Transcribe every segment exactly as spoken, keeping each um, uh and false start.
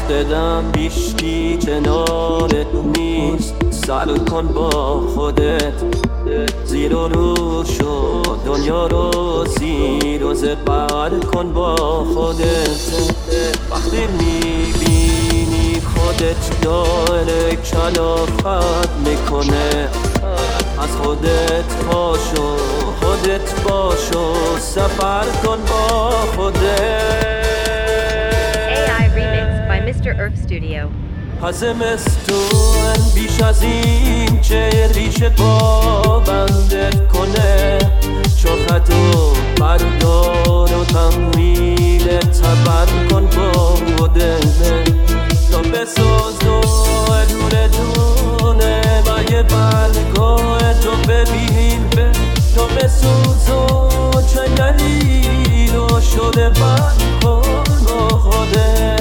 دلم هیچکی کنارت نیست، سر کن با خودت زیر و رو شو، دنیا رو زیر و زبر کن با خودت. وقتی میبینی خودت داره کلافت میکنه، از خودت پاشو، خودت باشو، سفر کن با خودت. A I remix by mister Earth Studio. زمستون بیش از این چه ریشه با بندت کنه، چرختو بردار و تمویل تبر کن با خودت. تو بساز دونه دونه و یه برگاه تو ببین به تو بسوز و چنگلی رو شده بر کن با خودت.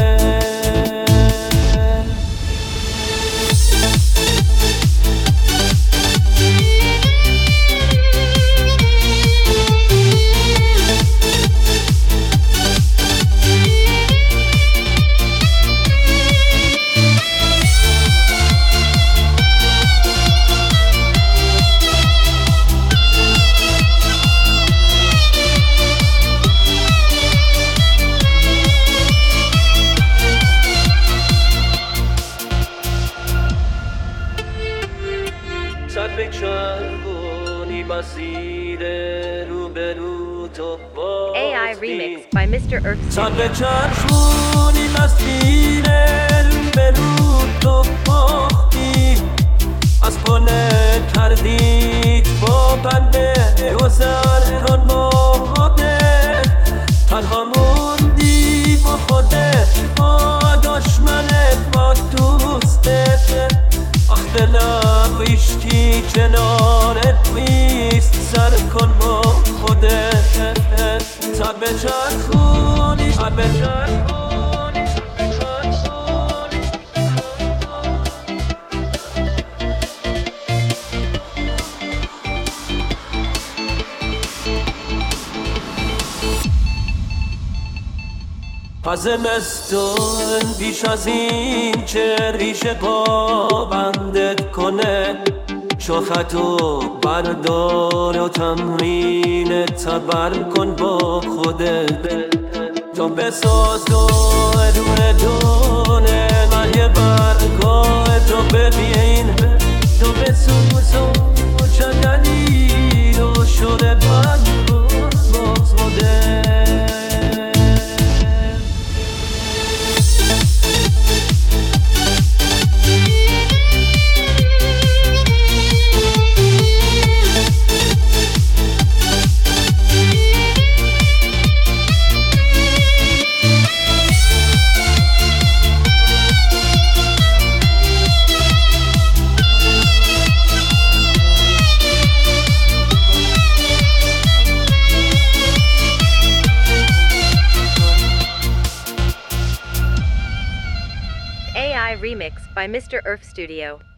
سر به چرخونی مسیر رو به رو تو A I remix by mister Earth سر به Studio. چرخونی مسیر رو به رو تو باختی، از پله کردید با بنده گذر کن با خودت. تنها موندی با خودت، با دشمنت، با دوستت. آخ دلم هیچکی کنارت نیست، سر کن با خودت. سر به چرخونی، سر به چرخونی، سر به چرخونی. زمستون بیش از این چه ریشه پا بندت کنه، شوختو بردار و تمرین تبر کن با خودت. تو بساز دونه دونه من یه برگاه تو ببین تو بسوز و چندنی رو شده بر کن با خودت. A I remix by mister Earth Studio.